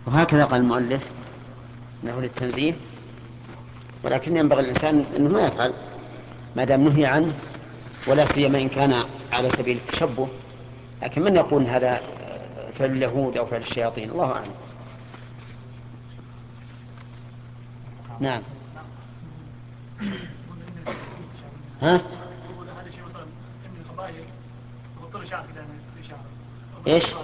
وهكذا قال المؤلف انه للتنزيه، ولكن ينبغي الانسان انه ما يفعل ما دام نهي عنه، ولا سيما ان كان على سبيل التشبه. لكن من يقول هذا فعل اليهود او فعل الشياطين؟ الله اعلم. نعم. ها؟ يقول هذا شيء مثلا من القبائل يغطوا شعر كذا في شعر. ايش؟